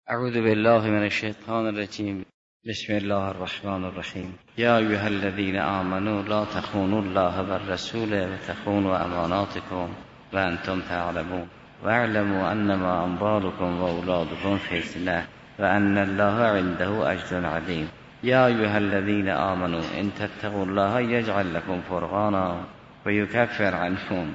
اعوذ بالله من الشیطان الرجیم. بسم الله الرحمن الرحیم. یا ایها الذین آمنوا لا تخونوا الله والرسول وتخونوا اماناتکم وانتم تعلمون واعلموا انما اموالکم واولادکم فتنه وان الله عنده اجر عظیم. یا ایها الذین آمنوا ان تتقوا الله یجعل لكم فرقانا ويكفر عنكم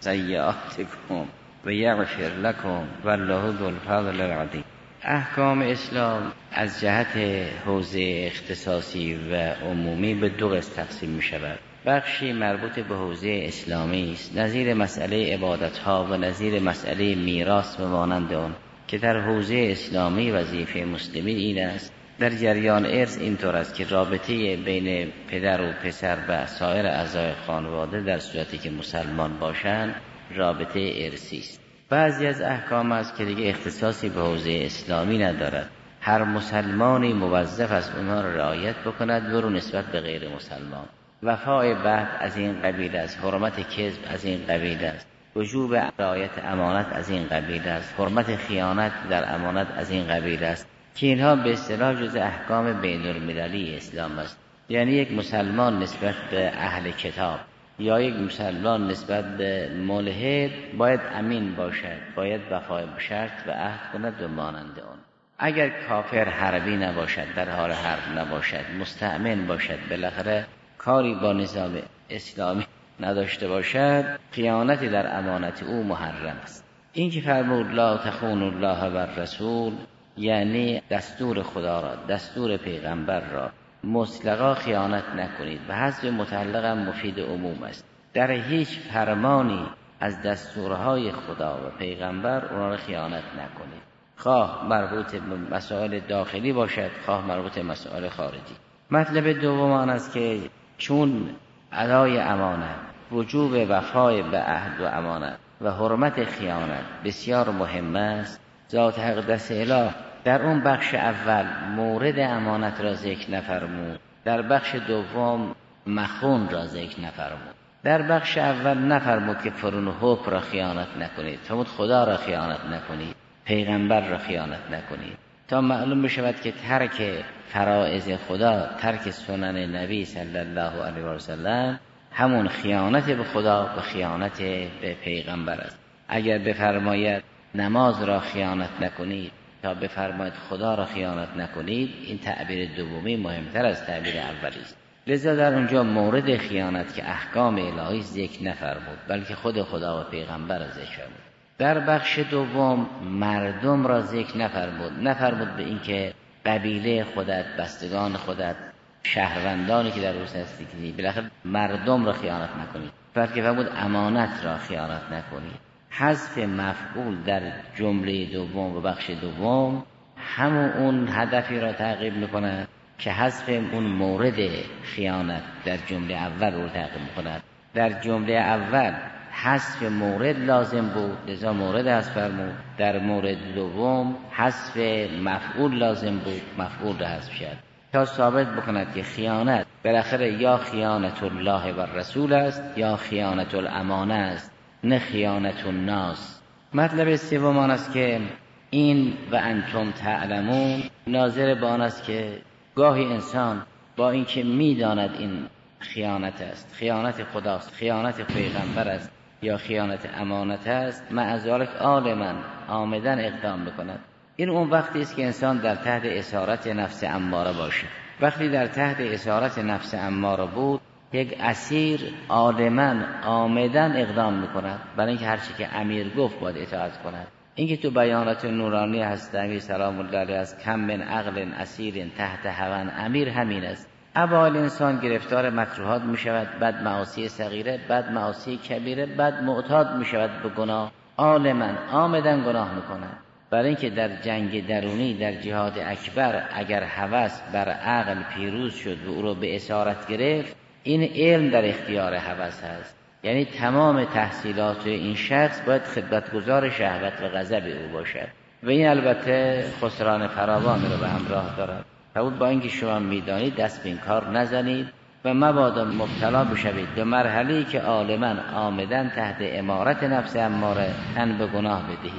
سیئاتکم ویغفر لكم والله ذو الفضل العظیم. احکام اسلام از جهت حوزه اختصاصی و عمومی به دو قسم تقسیم می شود. بخشی مربوط به حوزه اسلامی است، نظیر مسئله عبادت‌ها و نظیر مسئله میراث و مانند آن، که در حوزه اسلامی وظیفه مسلمین این است در جریان ارث اینطور است که رابطه بین پدر و پسر و سایر اعضای خانواده در صورتی که مسلمان باشند رابطه ارثی است. بعضی از احکام است که دیگه اختصاصی به حوزه اسلامی ندارد، هر مسلمانی موظف است اونها را رعایت بکند برو نسبت به غیر مسلمان. وفای بعد از این قبیل است، حرمت کذب از این قبیل است، وجوب رعایت امانت از این قبیل است، حرمت خیانت در امانت از این قبیل است، که اینها به اصطلاح جزء احکام بین المللی اسلام است. یعنی یک مسلمان نسبت به اهل کتاب یا یک مسلمان نسبت به ملحد باید امین باشد، باید وفای به شرط و عهد کند و مانند آن. اگر کافر حربی نباشد، در حال حرب نباشد، مستأمن باشد، بالاخره کاری با نظام اسلامی نداشته باشد، خیانتی در امانت او محرم است. این که فرمود لا تخونوا الله و الرسول، یعنی دستور خدا را، دستور پیغمبر را مطلقا خیانت نکنید و حذف مطلق مفید عموم است. در هیچ فرمانی از دستورهای خدا و پیغمبر اونا را خیانت نکنید، خواه مربوط به مسائل داخلی باشد خواه مربوط به مسائل خارجی. مطلب دوم آن است که چون ادای امانت، وجوب وفای به عهد و امانت و حرمت خیانت بسیار مهم است، ذات اقدس اله در اون بخش اول مورد امانت را ذکر نفرمود، در بخش دوم مخون را ذکر نفرمود. در بخش اول نفرمود که فرون حکم را خیانت نکنید، فرمود خدا را خیانت نکنید، پیغمبر را خیانت نکنید، تا معلوم بشود که ترک فرائض خدا، ترک سنن نبی صلی الله علیه و سلم همون خیانت به خدا و خیانت به پیغمبر است. اگر بفرماید نماز را خیانت نکنید تا بفرماید خدا را خیانت نکنید، این تعبیر دومی مهمتر از تعبیر اولی است. لذا در اونجا مورد خیانت که احکام الهی ذکر نفرمود، بلکه خود خدا و پیغمبر را ذکر فرمود. در بخش دوم مردم را ذکر نفرمود به اینکه قبیله خودت، بستگان خودت، شهروندانی که در روز هستی بالاخره مردم را خیانت نکنید، بلکه فرمود امانت را خیانت نکنید. حذف مفعول در جمله دوم و بخش دوم همون اون هدفی را تعقیب می‌کند که حذف اون مورد خیانت در جمله اول رو تعقیب می‌کند. در جمله اول حذف مورد لازم بود، لذا مورد حذف فرمود. در مورد دوم حذف مفعول لازم بود، مفعول را حذف شد تا ثابت بکند که خیانت بالاخره یا خیانت الله و رسول است یا خیانت الامانه است، نه خیانت الناس. مطلب سوم آن است که این و انتم تعلمون ناظر به آن است که گاهی انسان با اینکه میداند این خیانت است، خیانت خداست، خیانت پیغمبر است یا خیانت امانت است، معذالک عالما عامدن اقدام بکند. این اون وقتی است که انسان در تحت اسارت نفس اماره باشه. وقتی در تحت اسارت نفس اماره بود، یک اسیر عالماً عامداً اقدام میکند برای اینکه هر چی که امیر گفت باید اطاعت کند. اینکه تو بیانات نورانی هست امیر سلام الله علیه است کم من عقل اسیر تحت هوى امیر، همین است. اول انسان گرفتار مکروهات میشود، بعد معاصی صغیره، بعد معاصی کبیره، بعد معتاد میشود به گناه، عالماً عامداً گناه میکند. برای اینکه در جنگ درونی، در جهاد اکبر اگر هوس بر عقل پیروز شد و او را به اسارت گرفت، این علم در اختیار هوس هست. یعنی تمام تحصیلات این شخص باید خدمتگزار شهوت و غضب او باشد و این البته خسران فراوان را به همراه دارد. فرمود با اینکه شما میدانید دست به این کار نزنید و مبادا مبتلا بشوید به مرحله‌ای که عالماً عامداً تحت امارت نفس اماره تن به گناه بدهید.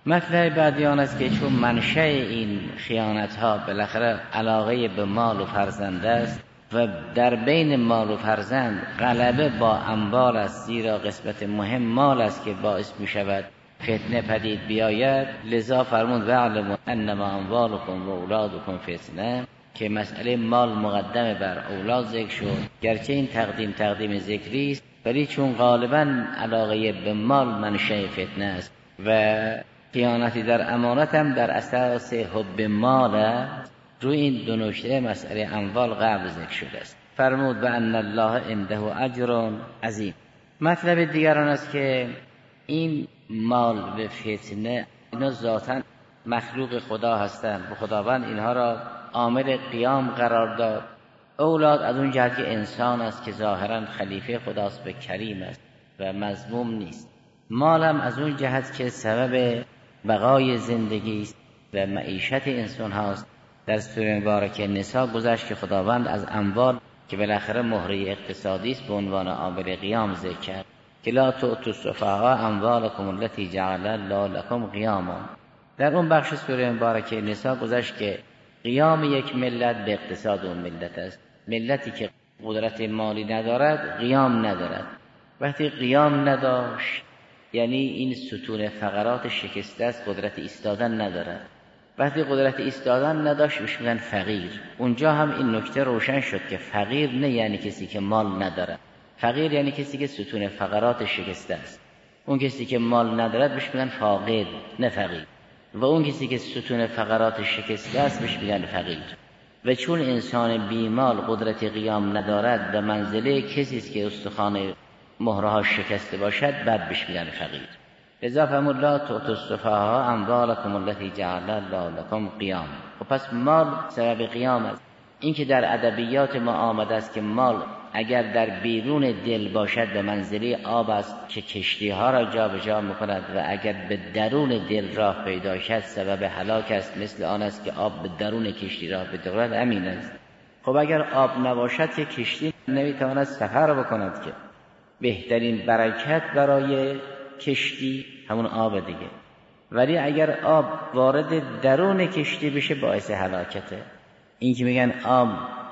مطلب بعدی آن است که چون منشأ این خیانت ها بالاخره علاقه به مال و فرزند است و در بین مال و فرزند غلبه با اموال است، زیرا قسمت مهم مال است که باعث می شود فتنه پدید بیاید. لذا فرمود واعلموا انما اموالکم و اولادکم فتنه، که مسئله مال مقدم بر اولاد ذکر شد. گرچه این تقدیم ذکری است، ولی چون غالبا علاقه به مال منشأ فتنه است و خیانتی در امانت هم در اساس حب مال است، روی این دو نکته مسئله اموال قبل ذکر شده است. فرمود و ان الله عنده اجر عظیم. مطلب دیگر آن است که این مال و فتنه اینا ذاتاً مخلوق خدا هستند و خداوند اینها را عامل قیام قرار داد. اولاد از اون جهت که انسان است که ظاهراً خلیفه خداست و کریم است و مذموم نیست. مال هم از اون جهت که سبب بقای زندگی است و معیشت انسان هاست. در سوره مبارکه نساء گذشت که خداوند از اموال که بالاخره مهره اقتصادی است به عنوان عامل قیام ذکر کرد که لا تؤتوا السفهاء اموالکم التي جعل الله لكم قیاما. در اون بخش سوره مبارکه نساء گذشت که قیام یک ملت به اقتصاد اون ملت است. ملتی که قدرت مالی ندارد قیام ندارد. وقتی قیام نداشت یعنی این ستون فقرات شکسته است، قدرت ایستادن ندارد. وقتی قدرت ایستادن نداشت بهش میگن فقیر. اونجا هم این نکته روشن شد که فقیر نه یعنی کسی که مال ندارد، فقیر یعنی کسی که ستون فقرات شکسته است. اون کسی که مال ندارد بهش میگن فاقد نه فقیر، و اون کسی که ستون فقرات شکسته است بهش میگن فقیر. و چون انسان بیمال قدرت قیام ندارد و منزله کسی است که استخوان مهره‌ها شکسته باشد، بعد بهش میگن فقیر. لذا فرمود لا تؤتوا السفهاء اموالکم التي جعل الله لكم قیاما. و پس مال سبب قیام است. این که در ادبیات ما آمده است که مال اگر در بیرون دل باشد به منزله آب است که کشتی ها را جابجا می‌کند، و اگر به درون دل راه پیدا شد سبب هلاک است، مثل آن است که آب به درون کشتی راه پیدا کند. امین است. خب اگر آب نباشد که کشتی نمیتواند سفر بکند، که بهترین برکت برای کشتی همون آب دیگه. ولی اگر آب وارد درون کشتی بشه باعث هلاکته. این که میگن آب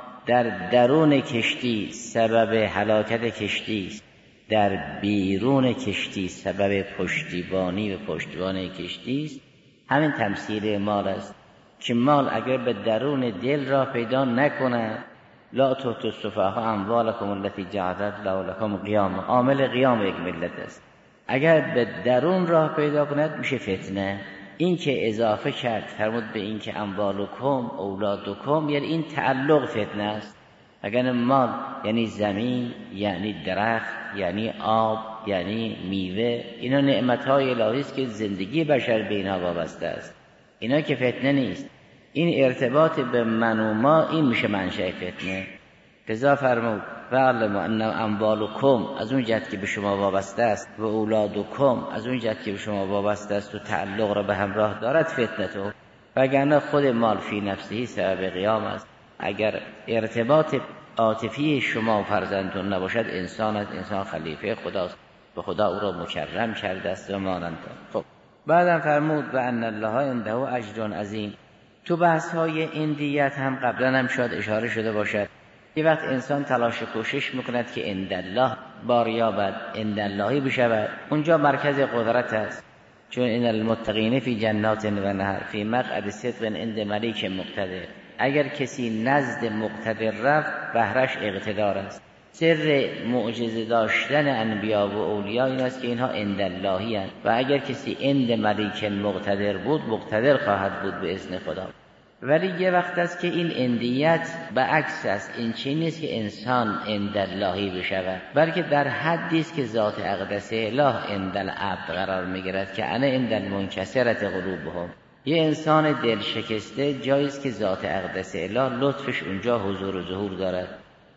در درون کشتی سبب هلاکت کشتی است، در بیرون کشتی سبب پشتیبانی و پشتیبانی کشتی است. همین تمثیل مال است که مال اگر به درون دل را پیدا نکنه، لا تؤتوا السفهاء اموالکم التي جعل الله لكم قیاما، عامل قیام یک ملت است. اگر به درون راه پیدا کند میشه فتنه. این که اضافه کرد فرمود به این که اموالکم اولادکم، یعنی این تعلق فتنه است. اگر مال یعنی زمین، یعنی درخت، یعنی آب، یعنی میوه، اینا نعمت‌های الهی است که زندگی بشر به اینها وابسته است. اینا که فتنه نیست. این ارتباط به من و ما این میشه منشأ فتنه. لذا فرمود واعلموا ان اموالکم از اون جهت که به شما وابسته است و اولادکم از اون جهت که به شما وابسته است و تعلق را به همراه دارد فتنه تو، وگرنه خود مال فی نفسه سبب قیام است. اگر ارتباط عاطفی شما و فرزندتون نباشد، انسان است، انسان خلیفه خداست و خدا او را مکرم کرده است و مانند. خب بعدم فرمود و ان الله عنده اجر عظیم. تو بحث های این دیت هم قبلا هم شاید اشاره شده باشد. یه وقت انسان تلاش کوشش میکند که عند الله بار یابد، عند اللهی بشود، اونجا مرکز قدرت است. چون ان المتقین فی جنات و نهر فی مقعد صدق عند ملیک مقتدر. اگر کسی نزد مقتدر رفت بهرش اقتدار است. سر معجزه داشتن انبیا و اولیاء این است که اینها عند اللهی اند، و اگر کسی عند ملیک مقتدر بود مقتدر خواهد بود به اذن خدا. ولی یه وقت است که این اندیت به عکس است. این چیزی نیست که انسان عند اللهی بشود، بلکه در حدی است که ذات اقدس اله عند العبد قرار میگیرد که انا عند المنکسرة قلوبهم. یه انسان دل شکسته جایی است که ذات اقدس اله لطفش اونجا حضور و ظهور دارد.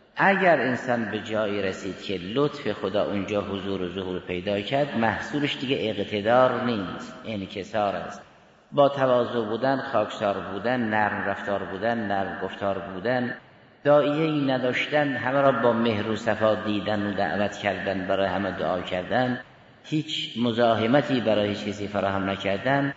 اگر انسان به جایی رسید که لطف خدا اونجا حضور و ظهور پیدا کرد، محصولش دیگه اقتدار نیست، انکسار است. با تواضع بودن، خاکسار بودن، نرم رفتار بودن، نرم گفتار بودن، داعیه‌ای نداشتن، همه را با مهر و صفا دیدن و دعوت کردن، برای همه دعا کردن، هیچ مزاحمتی برای هیچ کسی فراهم نکردن،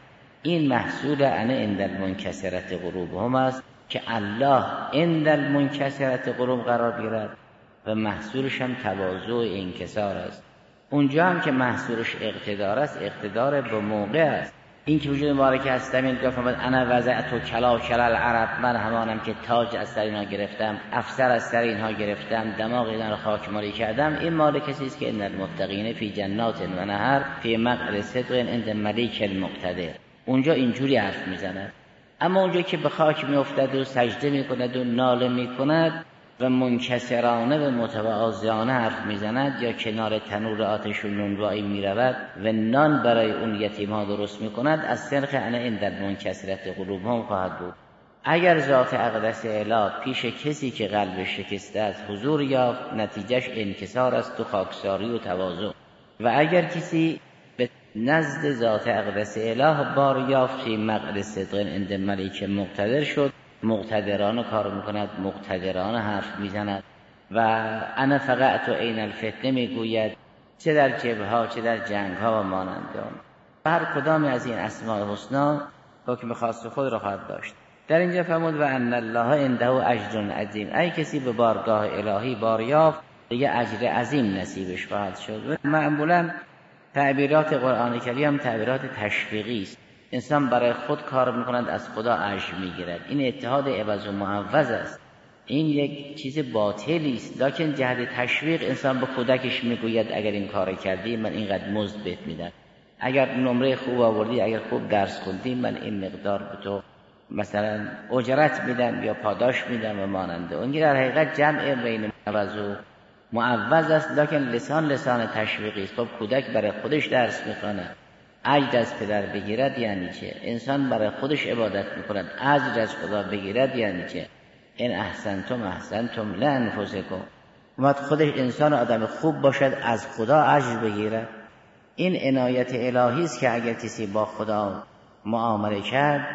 این محصول انا عند المنکسرت قلوبهم است که الله عند المنکسرت قلوب قرار گیرد و محصولش هم تواضع و انکسار است. اونجا هم که محصولش اقتدار است، اقتدار به موقع است. این که وجود مبارک هستم این گفت انا وضعت کلا کلا العرب، من همانم که تاج از سر اینها گرفتم، افسر از سر اینها گرفتم، دماغ اینها رو خاکمالی کردم. این مال کسی است که ان المتقین فی جنات و نهر فی مقعد صدق عند ملیک المقتدر. اونجا اینجوری حرف میزند. اما اونجا که به خاک میافتد و سجده میکند و ناله میکند و منکسرانه و متواضعانه حرف میزند یا کنار تنور آتش و نونوایی میرود و نان برای اون یتیم‌ها درست میکند، از سرخ انا عند المنکسرت قلوبهم خواهد بود. اگر ذات اقدس اله پیش کسی که قلبش شکسته است حضور یافت، نتیجهش انکسار است و خاکساری و تواضع. و اگر کسی به نزد ذات اقدس اله بار یافت، فی مقعد صدق عند ملیک مقتدر شد، مقتدرانه کار میکند، مقتدرانه حرف میزند و انا فقعت عین الفتنه میگوید، چه در جبهه ها چه در جنگ ها و مانند آن. هر کدام از این اسماء حسنا حکم خاص خود را خواهد داشت. در اینجا فرمود و ان الله عنده اجر عظیم، ای کسی به بارگاه الهی بار یافت دیگه اجر عظیم نصیبش خواهد شد. معمولا تعبیرات قرآن کریم تعبیرات تشویقی است. انسان برای خود کار میکند، از خدا اجر میگیرد. این اتحاد عوض و معوض است. این یک چیز باطلی است، لکن جهت تشویق انسان به کودکش میگوید اگر این کار کردی من اینقدر مزد بهت میدم، اگر نمره خوب آوردی، اگر خوب درس خوندی من این مقدار به تو مثلا اجرت میدم یا پاداش میدم و ماننده. اون در حقیقت جمع بین عوض و معوض است، لکن لسان تشویقی است. خب کودک برای خودش درس میخواند، اجر از پدر بگیرد یعنی چه؟ انسان برای خودش عبادت میکند، اجر از خدا بگیرد یعنی چه؟ ان احسنتم احسنتم لانفسکم. اومد خودش انسان آدم خوب باشد، از خدا اجر بگیرد. این عنایت الهی است که اگر کسی با خدا معامله کرد،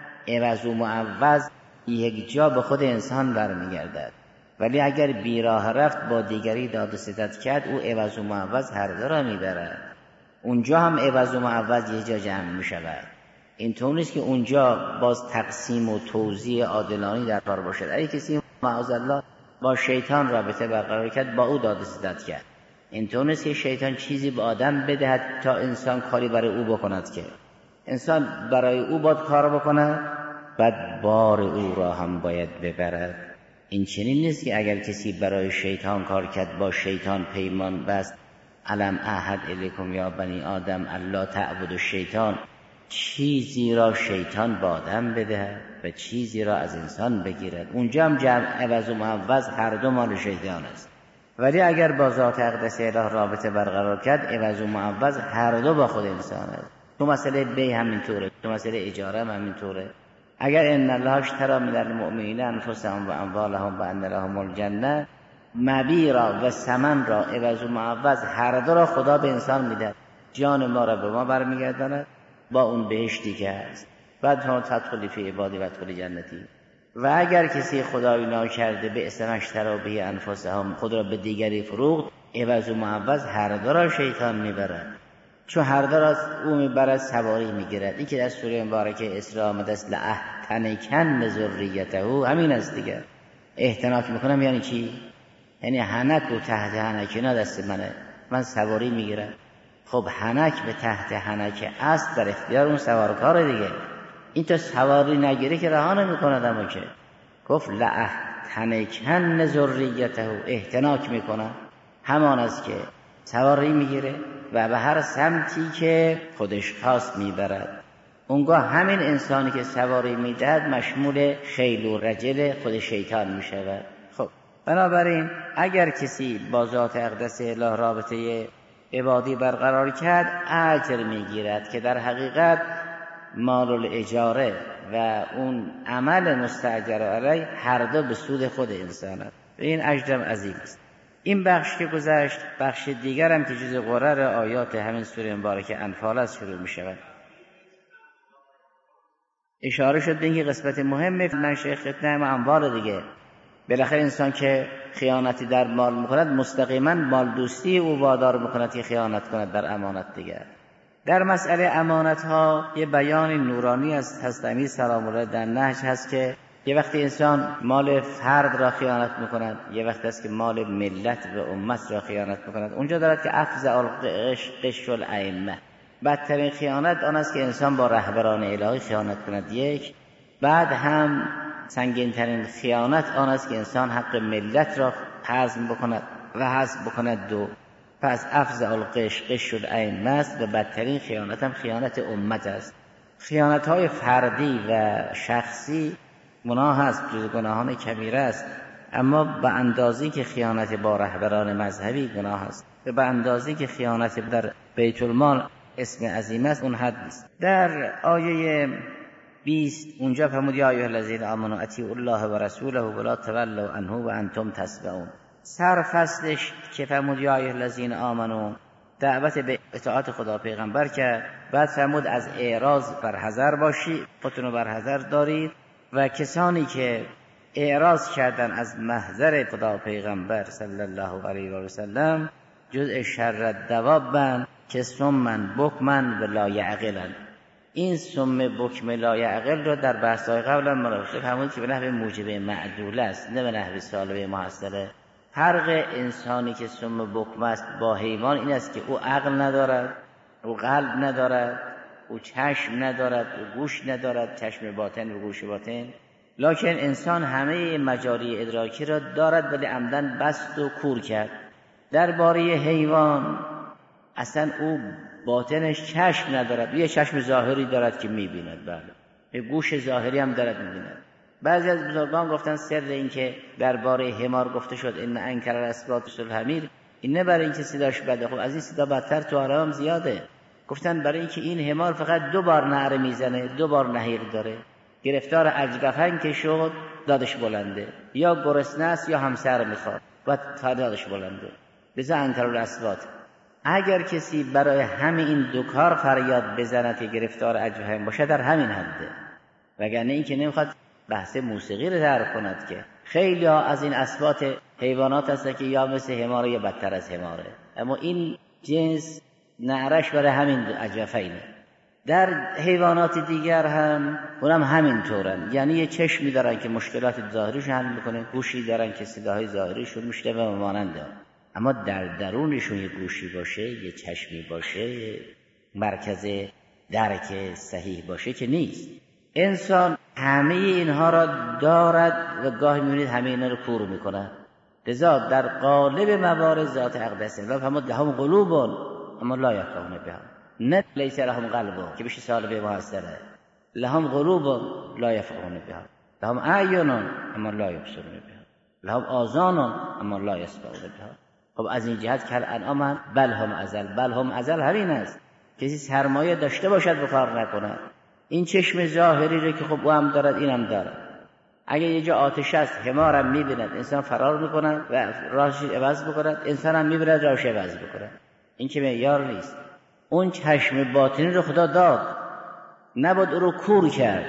عوض و معوض یک جا به خود انسان برمیگردد. ولی اگر بیراه رفت با دیگری داد و ستد کرد، او عوض و معوض هر دو را میبرد. اونجا هم عوض و معوض یه جا جمع می شود. این طور نیست که اونجا باز تقسیم و توزیع عادلانه در کار باشد. اگه کسی معاذالله با شیطان رابطه برقرار کرد، با او داد و ستد کرد، این طور نیست که شیطان چیزی به آدم بدهد تا انسان کاری برای او بکند، که انسان برای او باید کار بکند، بعد بار او را هم باید ببرد. این چنین نیست که اگر کسی برای شیطان کار کرد، با شیطان پیمان بست، علم احد الیکم یا بنی آدم الا تعبدوا الشیطان، چیزی را شیطان با آدم بدهد و چیزی را از انسان بگیرد. اونجا هم جمع عوض و معوض هر دو مال شیطان است. ولی اگر با ذات اقدس اله رابطه برقرار کرد، عوض و معوض هر دو با خود انسان است. تو مسئله بی همینطوره، تو مسئله اجاره هم همینطوره. اگر ان الله اشتری من المؤمنین انفسهم و اموالهم و ان لهم الجنه، مبیع را و ثمن را، عوض و معوض هر دو را خدا به انسان میده. جان ما را به ما برمیگرداند با اون بهشتی که هست، بعد هم تدخلی فی عبادی و ادخلی جنتی. و اگر کسی خدایی ناکرده به اسم اشتری به انفسهم، خود را به دیگری فروخت، عوض و معوض هر دو را شیطان میبرد. چون هر دو را او میبرد، سواری میگیرد. این که در سوره مبارکه اسراء آمده است لأحتنکن ذریته، همین است دیگه. احتناک میکنم یعنی چی؟ یعنی حنک و تحت حنک اینا دست منه، من سواری میگیرم. خب حنک به تحت حنک است، در اختیار اون سوارکار دیگه. این تا سواری نگیره که رها نمی‌کند. اما که گفت لأحتنکن ذریته، احتناک میکنه، همان است که سواری میگیره و به هر سمتی که خودش خواست میبرد. اونگاه همین انسانی که سواری میدهد مشمول خیل و رجل خود شیطان میشود. خب بنابراین اگر کسی با ذات اقدس اله رابطه عبادی برقرار کرد، اجر میگیرد که در حقیقت مال الاجاره و اون عمل مستاجر علیه هر دو به سود خود انسان است. این اجرم عظیم است. این بخش که گذشت، بخش دیگر هم که جز قرر آیات همین سوره مبارکه انفال است شروع می شود. اشاره شد به اینکه قسمت مهم منشأ فتنه و اموال دیگه. بالاخره انسان که خیانتی در مال میکند، مستقیما مال دوستی او وادار میکند که خیانت کند در امانت دیگر. در مسئله امانت ها یه بیان نورانی از حضرت امیر سلام الله در نهج هست که یه وقتی انسان مال فرد را خیانت میکند، یه وقتی است که مال ملت و امت را خیانت میکند. اونجا دارد که افضع الغش الائمه، بدترین خیانت آن است که انسان با رهبران الهی خیانت کند. یک، بعد هم سنگین‌ترین خیانت آن است که انسان حق ملت را هضم بکند و حذف بکند. دو، پس افضع الغش الائمه است و بدترین خیانت هم خیانت امت است. خیانت‌های فردی و شخصی گناه است، جز گناهان کبیره است، اما به اندازه‌ای که خیانت با رهبران مذهبی گناه است و به اندازه‌ای که خیانت در بیت المال اسم عظیم است اون حد نیست. در آیه 20 اونجا فرمود یا ایها الذین آمنوا اطیعوا الله و رسوله ولا تولوا عنه و انتم تسمعون. سر فصلش که فرمود یا ایها الذین آمنوا دعوت به اطاعت خدا پیغمبر کرد، بعد فرمود از اعراض برحذر باشید، خودتون رو برحذر دارید و کسانی که اعراض کردن از محضر خدا پیغمبر صلی الله علیه و سلم جزء شر الدواب که سمن بکمن و لا یعقلن. این سم بکم لا یعقل رو در بحث‌های قبل هم ملاحظه فرمودید که به نحو موجب معدول است، نه به نحو سالبه محصله. فرق انسانی که سم بکم است با حیوان این است که او عقل ندارد، او قلب ندارد، او چشم ندارد، او گوش ندارد، چشم باطن و گوش باطن. لکن انسان همه مجاری ادراکی را دارد ولی عمدن بست و کور کرد. درباره حیوان اصلا او باطنش چشم ندارد، یه چشم ظاهری دارد که می‌بیند، بله، یه گوش ظاهری هم دارد می‌بیند. بعضی از بزرگان گفتن سر این که درباره حمار گفته شد ان انکر الاصوات الحمیر، این نه برای اینکه صداش بده، خب از این صدا بدتر تو عالم زیاده. گفتن برای اینکه این حمار فقط 2 بار نعره میزنه، 2 بار نهیق داره، گرفتار اجگفن که شد دادش بلنده، یا گرسنه است یا همسر میخواد و دادش بلنده. لذا انکر الاصوات. اگر کسی برای همین این 2 کار فریاد بزند که گرفتار اجگفن باشه در همین حده، وگرنه این که نمیخواد بحث موسیقی رو تعریف کند که خیلی ها از این اصوات حیوانات هست که یا مثل حماره یا بدتر از حماره، اما این جنس نعرش برای همین اجگفینه. در حیوانات دیگر هم اونم همین طورن، یعنی یه چشمی دارن که مشکلات ظاهریش حل میکنه، گوشی دارن که صداهای ظاهریشون میشنوه و ماننده، اما در درونشون یه گوشی باشه، یه چشمی باشه، یه مرکز درک صحیح باشه که نیست. انسان همه اینها را دارد و گاهی میبینید همه اینا رو کور میکنه. لذا در قالب موارد ذات اقدس الله فرمود لهم قلوب اما لا یفقهون بها، نه لیس لهم قلب که بشه سالبه محصله، لهم قلوب لا یفقهون بها، لهم اعین اما لا یبصرون بها، لهم آذان اما لا یسمعون بها. خب از این جهت که الانعام بل هم ازل همین است، کسی سرمایه داشته باشد و کار نکند. این چشم ظاهری رو که خب او هم دارد این هم دارد، اگه یه جا آتش است حمار هم میبیند انسان فرار میکند و راهش عوض بکند، انسان هم میبیند راهش عوض بکند، این که معیار نیست. اون چشم باطنی رو خدا داد، نباید او رو کور کرد.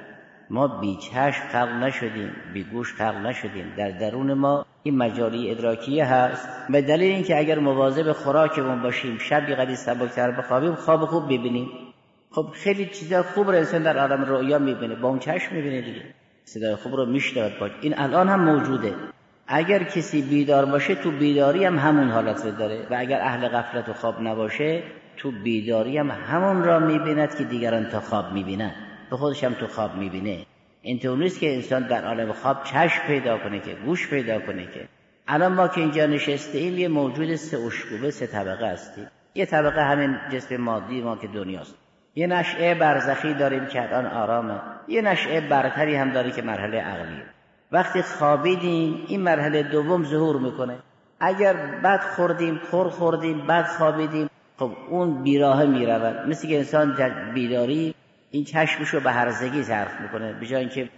ما بی چشم خلق نشدیم، بی گوش خلق نشدیم، در درون ما این مجاری ادراکیه هست، به دلیل اینکه اگر مواظب خوراکمون باشیم، شبی قدری سبکتر بخوابیم، خواب خوب ببینیم. خب خیلی چیزا خوب رو انسان در عالم رؤیا میبینه، با اون چشم میبینه دیگه، صدای خوب رو میشنود با این الان هم موجوده. اگر کسی بیدار باشه تو بیداری هم همون حالت رو داره و اگر اهل غفلت و خواب نباشه تو بیداری هم همون را میبیند که دیگران تا خواب میبینن، به خودش هم تو خواب میبینه. اینطور نیست که انسان در عالم خواب چشم پیدا کنه که گوش پیدا کنه که. الان ما که اینجا نشسته ایم یه موجود 3 اشکوبه 3 طبقه هستیم. یه طبقه همین جسم مادی ما که دنیاست، یه نشأه برزخی داریم که الان آرامه، یه نشأه برتری هم داره که مرحله عقلیه. وقتی خوابیدیم این مرحله دوم ظهور میکنه. اگر بد خوردیم، خوردیم، بد خوابیدیم، خب اون بیراهه میرود. مثل که انسان در بیداری این چشمشو به هرزگی صرف میکنه، به جای اینکه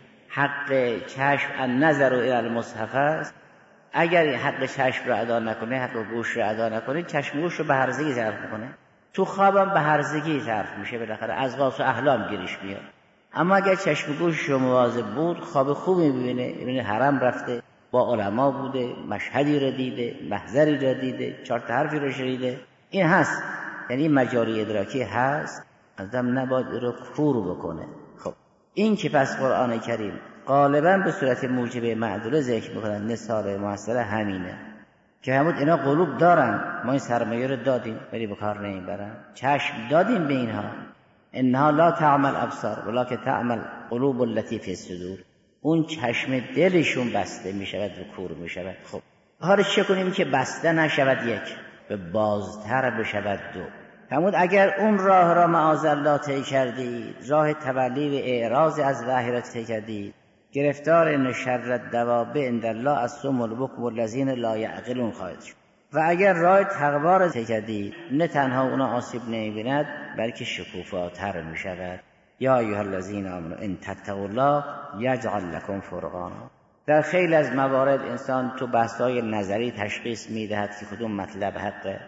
حق چشم النظر الی المصحف است، اگر حق چشم رو ادا نکنه، حق گوش رو ادا نکنه، چشم گوش رو به هرزگی صرف میکنه. تو خوابم به هرزگی صرف میشه، بالاخره ازغاث و احلام گیرش میاد. اما اگر چشم گوش رو مواظب بود، خواب خوبی میبینه، حرم رفته، با علما بوده، مشهدی رو دیده، محضری رو دیده، 4 تا حرفی رو شنیده. این هست یعنی مجاری ادراکی هست، آدم نباید رو کور بکنه. خب این که پس قرآن کریم غالبا به صورت موجب معدوله ذکر میکنن، مثال موثره همینه که همون اینا قلوب دارن، ما این سرمایه رو دادیم ولی به کار نمیبرن، چشم دادیم به اینها، انها لا تعمل ابصار ولکن تعمل قلوب التي فی الصدور، اون چشم دلشون بسته میشود و کور میشود. خب حالا چه کنیم که بسته نشود یک، به بازتر بشود دو. فرمود اگر اون راه را معاذالله طی کردید، راه تولی و اعراض از وحی را طی کردید، گرفتار ان شر الدواب عند الله الصم البکم الذین لا یعقلون خواهید شد. و اگر راه تقوا را طی کردید، نه تنها اونا آسیب نمی‌بیند بلکه شکوفاتر می‌شود. یا ایها الذین آمنوا ان تتقوا الله یجعل لكم فرقانا. در خیلی از موارد انسان تو بحث‌های نظری تشخیص می‌دهد که کدوم مطلب حقه،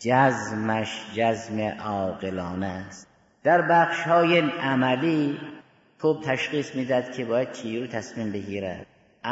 جزمش جزم عاقلانه است. در بخش‌های عملی خوب تشخیص میداد که باید چی رو تصمیم بگیرد،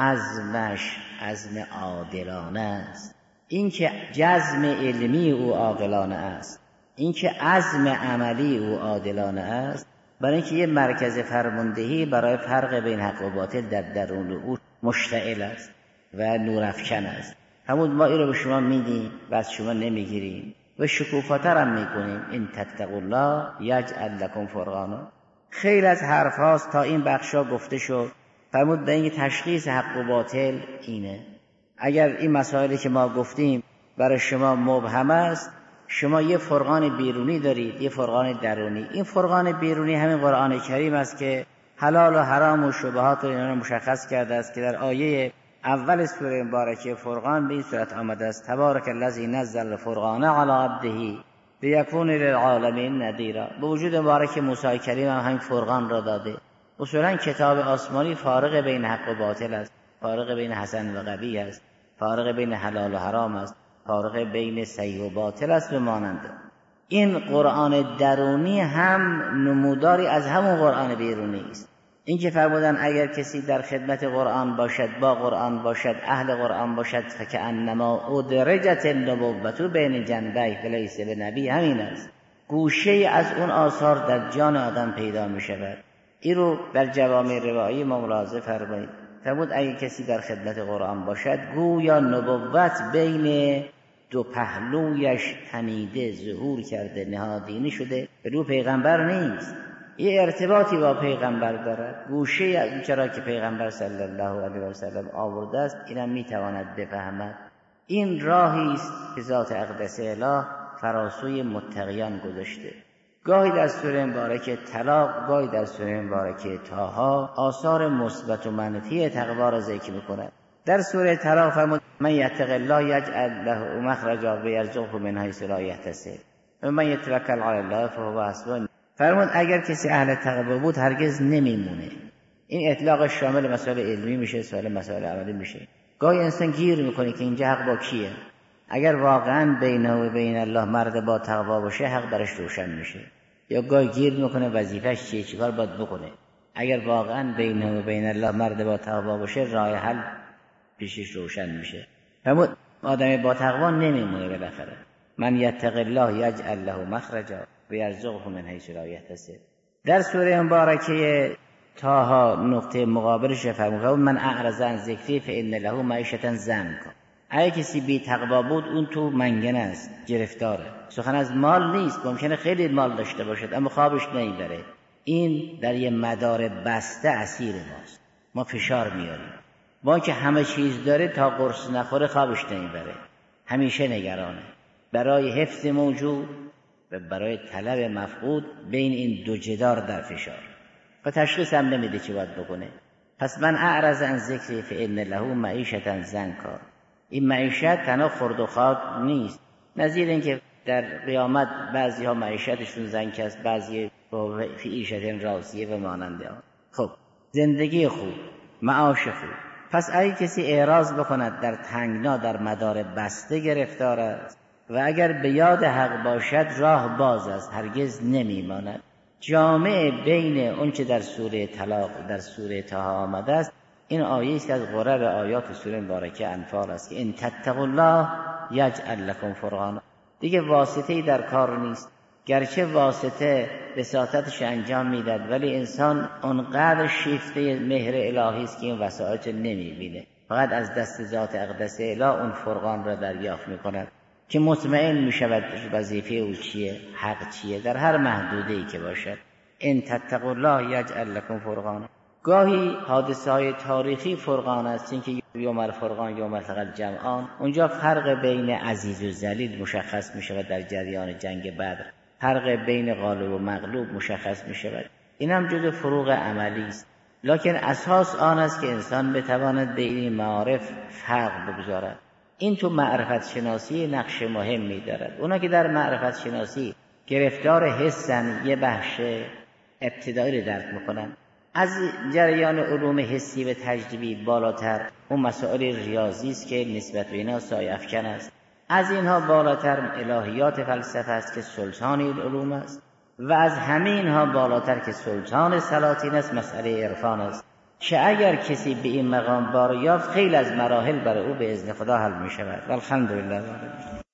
عزمش عزم عادلانه است. این که جزم علمی او عاقلانه است، این که عزم عملی او عادلانه است، برای اینکه یه مرکز فرماندهی برای فرق بین حق و باطل در درون او مشتعل است و نورافکن است. همون ما این رو به شما میدیم و از شما نمیگیریم و شکوفاتر هم میکنیم. این تتقوا الله یجعل لکم فرقانا. خیلی از حرف هاست تا این بخشا گفته شد. فرمود به اینکه تشخیص حق و باطل اینه. اگر این مسائلی که ما گفتیم برای شما مبهم است، شما یه فرقان بیرونی دارید، یه فرقان درونی. این فرقان بیرونی همین قرآن کریم است که حلال و حرام و شبهات رو اینا مشخص کرده است که در آیه اول سوره مبارکه فرقان به این صورت آمده است: تبارک الذی نزل الفرقان علی عبده لیکون للعالمین نذیرا. به وجود مبارک موسی کریم هم همین فرقان را داده. اصولا کتاب آسمانی فارق بین حق و باطل است، فارق بین حسن و قبیح است، فارق بین حلال و حرام است، فارق بین صحیح و باطل است و مانند. این قرآن درونی هم نموداری از همون قرآن بیرونی است. این که فرمودن اگر کسی در خدمت قرآن باشد، با قرآن باشد، اهل قرآن باشد، فکأنما ادرجت النبوة بین جنبیه فلیس بنبی، همین است. گوشه از اون آثار در جان آدم پیدا می شود. این رو در جوامع روایی ما ملاحظه فرمایید. فرمود اگر کسی در خدمت قرآن باشد، گویا نبوت بین دو پهلویش تنیده، ظهور کرده، نهادینی شده، رو پیغمبر نیست، یه ارتباطی با پیغمبر دارد. گوشه از اون چرا که پیغمبر صلی الله علیه و سلم آورده است اینم میتواند بفهمد. این راهی است که ذات اقدس اله فراسوی متقیان گذاشته. گاهی در سوره مبارکه طلاق، گاهی در سوره مبارکه طه آثار مثبت و منفی تقوا را ذکر می‌کند. در سوره طلاق فرمود من یتق الله یجعل له مخرجا و یرزقه من حیث لا یحتسب و من یتوکل علی الله فهو حسبه. فرمود اگر کسی اهل تقوا بود هرگز نمیمونه. این اطلاق شامل مسائل علمی میشه، مسائل عملی میشه. گاهی انسان گیر میکنه که اینجا حق با کیه. اگر واقعا بینه و بین الله مرد با تقوا باشه حق برش روشن میشه. یا گاهی گیر میکنه وظیفش چیه، چیکار باید بکنه. اگر واقعا بینه و بین الله مرد با تقوا باشه راه حل پیشش روشن میشه. فرمود آدم با تقوا نمیمونه بالاخره. من یتق الله یجعل له مخرجا و یرزقه من حیث لا یحتسب. در سوره مبارکه طه نقطه مقابلش فرمود من اعرض عن ذکری فان له معیشة ضنکا. اگه کسی بی تقوا بود اون تو منگنه است، گرفتاره. سخن از مال نیست، ممکنه خیلی مال داشته باشد اما خوابش نمیبره. این در یه مدار بسته اسیر ماست. ما فشار میاریم. با که همه چیز داره تا قرص نخوره خوابش نمیبره، همیشه نگرانه. برای حفظ موجود و برای طلب مفقود بین این دو جدار در فشار و تشخیص هم نمیده چی باید بکنه. پس من اعرض عن ذکری فان له معیشة ضنکا. این معیشت تنها خورد و خواب نیست. نظیر این که در قیامت بعضی ها معیشتشون زنک است، بعضی فی عیشة راضیه و ماننده ها. خب زندگی خوب، معاش خوب. پس اگه کسی اعراض بکند در تنگنا در مدار بسته گرفتار است و اگر به یاد حق باشد راه باز است، هرگز نمیماند. جامع بین اون که در سوره طلاق در سوره طه آمده است این آیه است که از غرر آیات سوره مبارکه انفال است که ان تتقوا الله یجعل لكم فرقانا. دیگه واسطه‌ای در کار نیست. گرچه واسطه وساطتش انجام میداد، ولی انسان اونقدر شیفته مهر الهی است که این وسایط نمیبینه، فقط از دست ذات اقدس اله اون فرقان را دریافت میکند که مطمئن میشود وظیفه او چیه، حق چیه، در هر محدوده‌ای که باشد. ان تتقوا الله یجعل لکم فرقانا. گاهی حادثه های تاریخی فرقان است، این که یوم الفرقان یوم التقى الجمعان، اونجا فرق بین عزیز و ذلیل مشخص می شود. در جریان جنگ بدر فرق بین غالب و مغلوب مشخص می شود. این هم جز فروق عملی است، لکن اساس آن است که انسان بتواند به این معارف فرق بگذارد. این تو معرفت شناسی نقش مهمی دارد. اونا که در معرفت شناسی گرفتار حسن، یه بخش ابتدایی رو درک میکنن. از جریان علوم حسی و تجربی بالاتر اون مسائل ریاضی است که نسبت به اینا سایه افکن است. از اینها بالاتر الهیات فلسفه است که سلطان این علوم است، و از همه اینها بالاتر که سلطان سلاطین است مسئله عرفان است، که اگر کسی به این مقام بار یافت خیلی از مراحل برای او به اذن خدا حل می شود. الحمدلله.